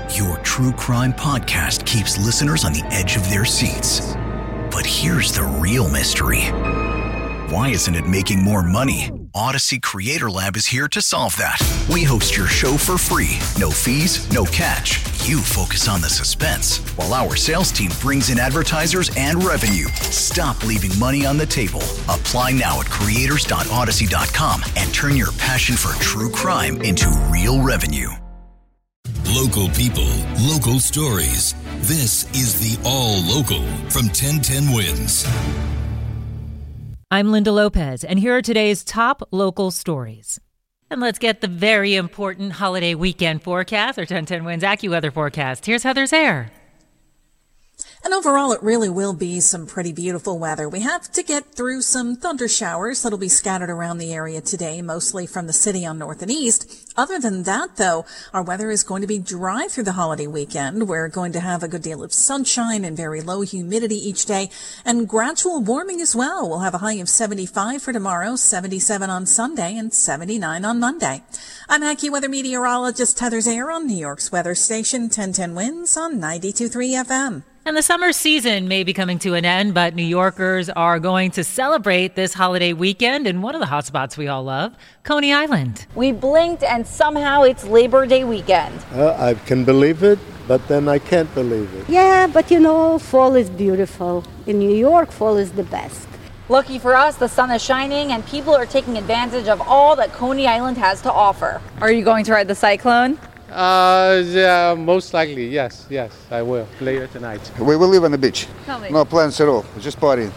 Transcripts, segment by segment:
Your true crime podcast keeps listeners on the edge of their seats. But here's the real mystery. Why isn't it making more money? Odyssey Creator Lab is here to solve that. We host your show for free. No fees, no catch. You focus on the suspense, while our sales team brings in advertisers and revenue. Stop leaving money on the table. Apply now at creators.odyssey.com and turn your passion for true crime into real revenue. Local people, local stories. This is the All Local from 1010 Wins. I'm Linda Lopez, and here are today's top local stories. And let's get the very important holiday weekend forecast, or 1010 Wins AccuWeather forecast. Here's Heather Zaire. And overall, it really will be some pretty beautiful weather. We have to get through some thunder showers that'll be scattered around the area today, mostly from the city on north and east. Other than that, though, our weather is going to be dry through the holiday weekend. We're going to have a good deal of sunshine and very low humidity each day, and gradual warming as well. We'll have a high of 75 for tomorrow, 77 on Sunday, and 79 on Monday. I'm AccuWeather meteorologist Heather Zaire on New York's weather station 1010 Wins on 92.3 FM. And the summer season may be coming to an end, but New Yorkers are going to celebrate this holiday weekend in one of the hotspots we all love, Coney Island. We blinked and somehow it's Labor Day weekend. I can believe it, but then I can't believe it. Yeah, but you know, fall is beautiful. In New York, fall is the best. Lucky for us, the sun is shining and people are taking advantage of all that Coney Island has to offer. Are you going to ride the Cyclone? Yeah, most likely, yes, I will, later tonight. We will live on the beach. Tell me. No plans at all, just partying.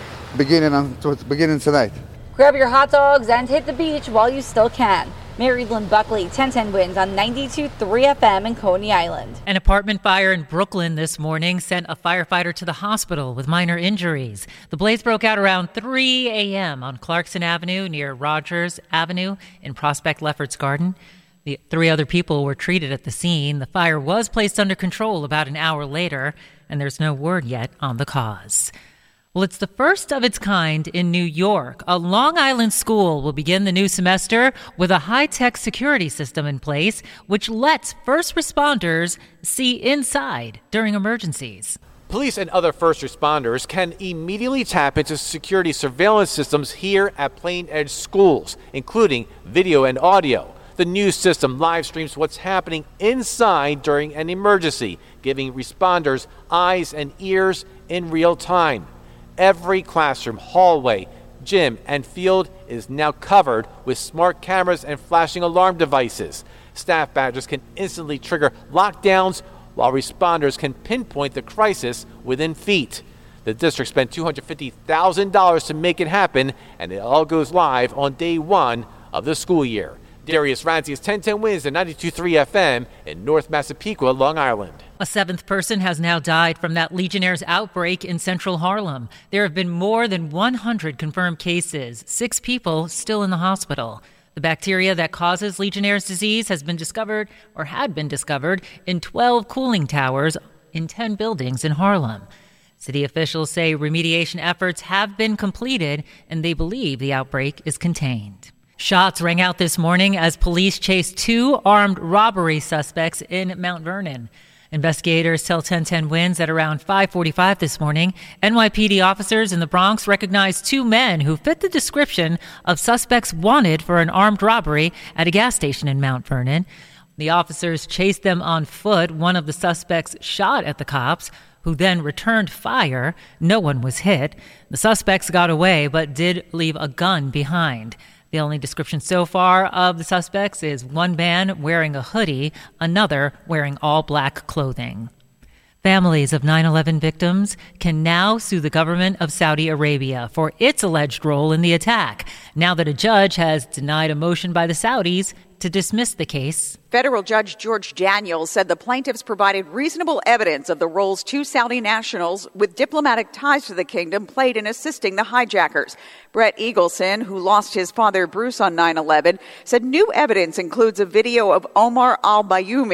Beginning tonight. Grab your hot dogs and hit the beach while you still can. Mary Lynn Buckley, 1010 Wins on 92.3 FM in Coney Island. An apartment fire in Brooklyn this morning sent a firefighter to the hospital with minor injuries. The blaze broke out around 3 a.m. on Clarkson Avenue near Rogers Avenue in Prospect Lefferts Garden. The 3 other people were treated at the scene. The fire was placed under control about an hour later, and there's no word yet on the cause. Well, it's the first of its kind in New York. A Long Island school will begin the new semester with a high-tech security system in place, which lets first responders see inside during emergencies. Police and other first responders can immediately tap into security surveillance systems here at Plain Edge schools, including video and audio. The new system live streams what's happening inside during an emergency, giving responders eyes and ears in real time. Every classroom, hallway, gym, and field is now covered with smart cameras and flashing alarm devices. Staff badges can instantly trigger lockdowns, while responders can pinpoint the crisis within feet. The district spent $250,000 to make it happen, and it all goes live on day one of the school year. Darius Ranzi's 1010 Wins at 92.3 FM in North Massapequa, Long Island. A seventh person has now died from that Legionnaire's outbreak in central Harlem. There have been more than 100 confirmed cases, 6 people still in the hospital. The bacteria that causes Legionnaire's disease has been discovered, or had been discovered, in 12 cooling towers in 10 buildings in Harlem. City officials say remediation efforts have been completed, and they believe the outbreak is contained. Shots rang out this morning as police chased 2 armed robbery suspects in Mount Vernon. Investigators tell 1010 Wins that around 5:45 this morning, NYPD officers in the Bronx recognized 2 men who fit the description of suspects wanted for an armed robbery at a gas station in Mount Vernon. The officers chased them on foot. One of the suspects shot at the cops, who then returned fire. No one was hit. The suspects got away but did leave a gun behind. The only description so far of the suspects is one man wearing a hoodie, another wearing all black clothing. Families of 9/11 victims can now sue the government of Saudi Arabia for its alleged role in the attack, now that a judge has denied a motion by the Saudis to dismiss the case. Federal Judge George Daniels said the plaintiffs provided reasonable evidence of the roles 2 Saudi nationals with diplomatic ties to the kingdom played in assisting the hijackers. Brett Eagleson, who lost his father Bruce on 9/11, said new evidence includes a video of Omar al-Bayoumi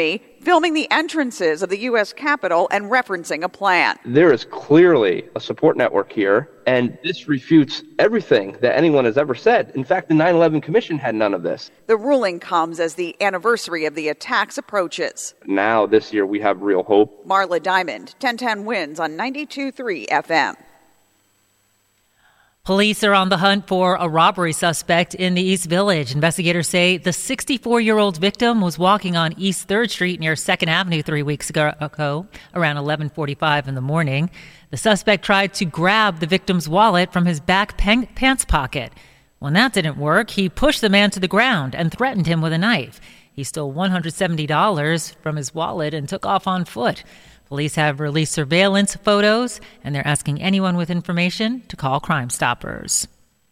filming the entrances of the U.S. Capitol and referencing a plan. There is clearly a support network here, and this refutes everything that anyone has ever said. In fact, the 9/11 Commission had none of this. The ruling comes as the anniversary of the attacks approaches. Now, this year, we have real hope. Marla Diamond, 1010 Wins on 92.3 FM. Police are on the hunt for a robbery suspect in the East Village. Investigators say the 64-year-old victim was walking on East 3rd Street near 2nd Avenue 3 weeks ago, around 11:45 in the morning. The suspect tried to grab the victim's wallet from his back pants pocket. When that didn't work, he pushed the man to the ground and threatened him with a knife. He stole $170 from his wallet and took off on foot. Police have released surveillance photos, and they're asking anyone with information to call Crime Stoppers.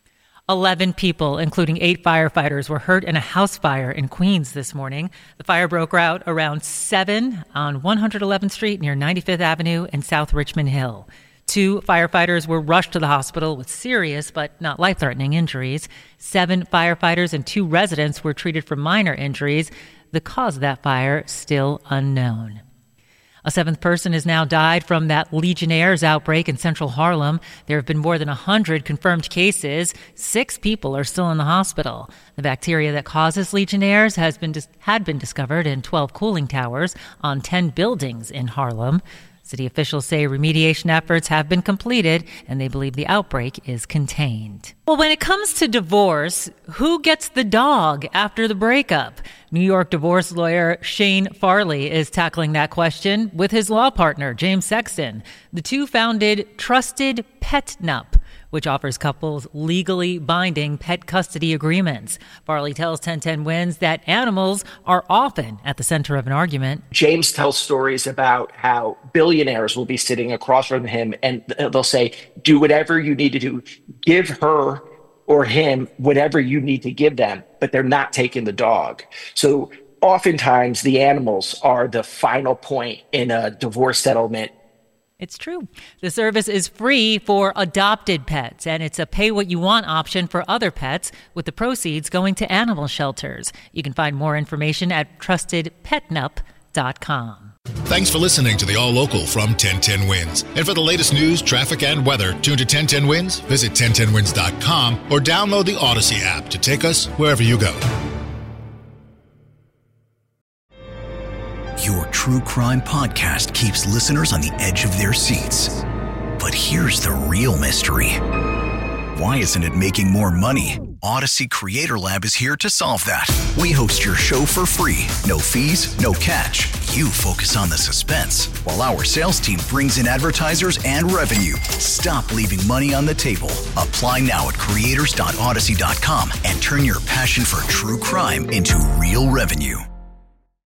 11 people, including 8 firefighters, were hurt in a house fire in Queens this morning. The fire broke out around 7 on 111th Street near 95th Avenue and South Richmond Hill. 2 firefighters were rushed to the hospital with serious but not life-threatening injuries. 7 firefighters and 2 residents were treated for minor injuries. The cause of that fire still unknown. A 7th person has now died from that Legionnaires outbreak in central Harlem. There have been more than 100 confirmed cases. 6 people are still in the hospital. The bacteria that causes Legionnaires had been discovered in 12 cooling towers on 10 buildings in Harlem. City officials say remediation efforts have been completed, and they believe the outbreak is contained. Well, when it comes to divorce, who gets the dog after the breakup? New York divorce lawyer Shane Farley is tackling that question with his law partner, James Sexton. The two founded Trusted PetNup, which offers couples legally binding pet custody agreements. Farley tells 1010 Wins that animals are often at the center of an argument. James tells stories about how billionaires will be sitting across from him and they'll say, do whatever you need to do. Give her or him whatever you need to give them, but they're not taking the dog. So oftentimes the animals are the final point in a divorce settlement. It's true. The service is free for adopted pets, and it's a pay-what-you-want option for other pets, with the proceeds going to animal shelters. You can find more information at trustedpetnup.com. Thanks for listening to the All Local from 1010 Wins. And for the latest news, traffic, and weather, tune to 1010 Wins, visit 1010wins.com, or download the Odyssey app to take us wherever you go. Your true crime podcast keeps listeners on the edge of their seats. But here's the real mystery. Why isn't it making more money? Odyssey Creator Lab is here to solve that. We host your show for free. No fees, no catch. You focus on the suspense, while our sales team brings in advertisers and revenue. Stop leaving money on the table. Apply now at creators.odyssey.com and turn your passion for true crime into real revenue.